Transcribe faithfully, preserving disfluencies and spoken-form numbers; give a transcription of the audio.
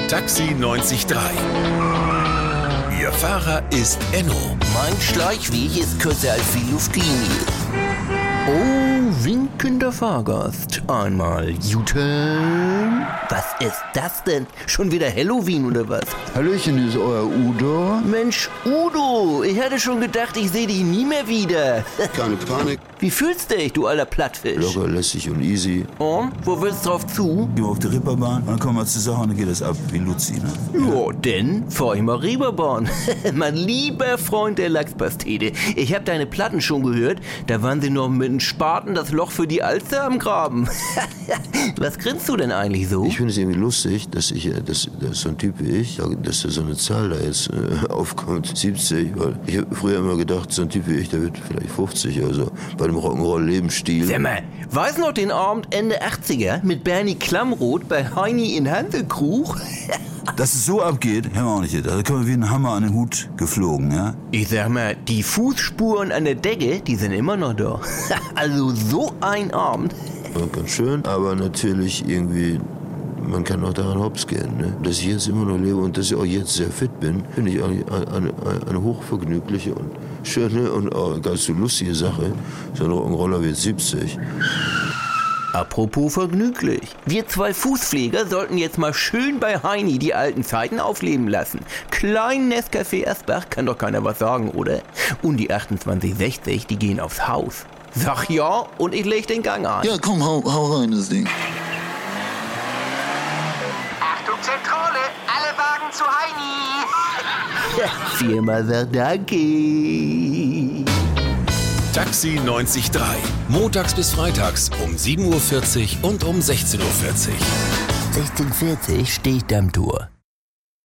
Taxi neunzig Komma drei. Ihr Fahrer ist Enno. Mein Schleichweg ist kürzer als die Luftlinie. Oh, winkender Fahrgast. Einmal U-Turn. Was ist das denn? Schon wieder Halloween oder was? Hallöchen, ist euer Udo? Mensch, Udo, ich hatte schon gedacht, ich sehe dich nie mehr wieder. Keine Panik. Wie fühlst du dich, du alter Plattfisch? Locker, lässig und easy. Und, wo willst du drauf zu? Gehen wir auf die Ripperbahn und dann kommen wir zur Sache und dann geht es ab wie Luzi, ne? Ja, denn fahr ich mal Reeperbahn. Mein lieber Freund der Lachspastete. Ich hab deine Platten schon gehört. Da waren sie noch mit einem Spaten das Loch für die Alster am Graben. Was grinst du denn eigentlich so? Ich finde es irgendwie lustig, dass ich, äh, dass, dass so ein Typ wie ich, dass da so eine Zahl da jetzt äh, aufkommt, siebzig, weil ich habe früher immer gedacht, so ein Typ wie ich, der wird vielleicht fünfzig oder so, bei dem Rock'n'Roll-Lebensstil. Sag mal, weiß noch den Abend Ende achtziger mit Bernie Klammroth bei Heini in Hansekrug? Dass es so abgeht, haben wir auch nicht gedacht. Da kommen wir wie ein Hammer an den Hut geflogen, ja? Ich sag mal, die Fußspuren an der Decke, die sind immer noch da. Also so ein Abend. Ja, ganz schön, aber natürlich irgendwie, man kann auch daran hops gehen, ne? Dass ich jetzt immer noch lebe und dass ich auch jetzt sehr fit bin, finde ich eine, eine, eine hochvergnügliche und schöne und auch ganz so lustige Sache. So ein Rock'n'Roller wird siebzig. Apropos vergnüglich. Wir zwei Fußpfleger sollten jetzt mal schön bei Heini die alten Zeiten aufleben lassen. Klein Nescafé Asbach kann doch keiner was sagen, oder? Und die achtundzwanzig sechzig, die gehen aufs Haus. Sag ja und ich leg den Gang ein. Ja, komm, hau, hau rein, das Ding. Achtung Zentrale, alle Wagen zu Heini. Ja, viermal Verdacke. Taxi neunzig Komma drei. Montags bis freitags um sieben Uhr vierzig und um sechzehn Uhr vierzig. sechzehn Uhr vierzig stehe ich am Tor.